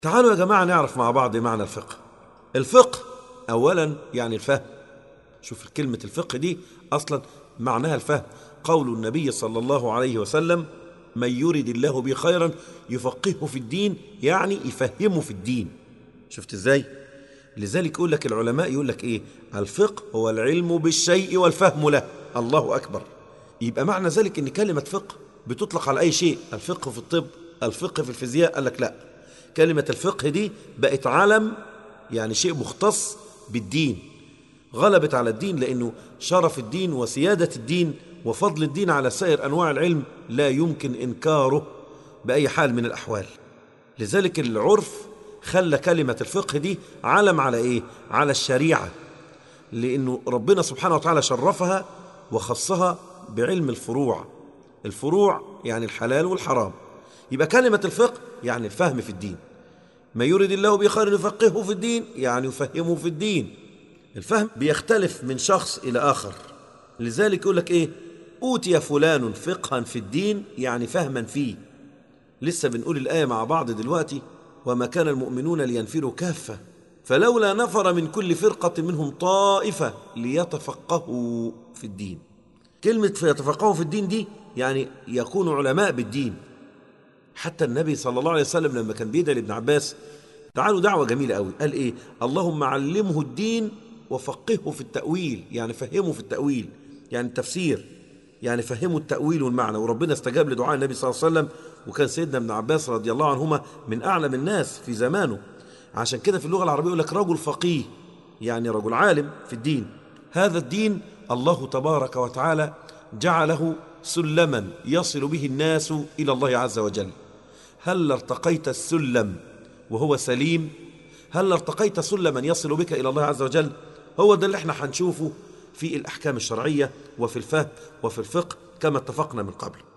تعالوا يا جماعة نعرف مع بعض معنى الفقه. الفقه أولا يعني الفهم. شوف كلمة الفقه دي أصلا معناها الفهم. قول النبي صلى الله عليه وسلم: من يرد الله به خيرا يفقهه في الدين، يعني يفهمه في الدين. شفت ازاي؟ لذلك يقول لك العلماء، يقول لك ايه؟ الفقه هو العلم بالشيء والفهم له. الله أكبر. يبقى معنى ذلك ان كلمة فقه بتطلق على اي شيء. الفقه في الطب، الفقه في الفيزياء. قال لك لا، كلمة الفقه دي بقت علم، يعني شيء مختص بالدين، غلبت على الدين، لأنه شرف الدين وسيادة الدين وفضل الدين على سائر أنواع العلم لا يمكن إنكاره بأي حال من الأحوال. لذلك العرف خلى كلمة الفقه دي علم على إيه؟ على الشريعة، لأنه ربنا سبحانه وتعالى شرفها وخصها بعلم الفروع. الفروع يعني الحلال والحرام. يبقى كلمة الفقه يعني الفهم في الدين. ما يريد الله به خيرا يفقهه في الدين، يعني يفهمه في الدين. الفهم بيختلف من شخص إلى آخر. لذلك يقول لك إيه؟ أوتي فلان فقها في الدين، يعني فهما فيه. لسه بنقول الآية مع بعض دلوقتي: وما كان المؤمنون لينفروا كافة فلولا نفر من كل فرقة منهم طائفة ليتفقهوا في الدين. كلمة يتفقهوا في الدين دي يعني يكونوا علماء بالدين. حتى النبي صلى الله عليه وسلم لما كان بيدعي لابن عباس، تعالوا دعوة جميلة قوي، قال إيه؟ اللهم علمه الدين وفقهه في التأويل، يعني فهمه في التأويل، يعني التفسير، يعني فهمه التأويل والمعنى. وربنا استجاب لدعاء النبي صلى الله عليه وسلم، وكان سيدنا ابن عباس رضي الله عنهما من أعلم الناس في زمانه. عشان كده في اللغة العربية يقول لك رجل فقيه، يعني رجل عالم في الدين. هذا الدين الله تبارك وتعالى جعله سلما يصل به الناس إلى الله عز وجل. هل ارتقيت السلم وهو سليم؟ هل ارتقيت سلما يصل بك إلى الله عز وجل؟ هو ده اللي احنا هنشوفه في الأحكام الشرعية وفي الفهم وفي الفقه كما اتفقنا من قبل.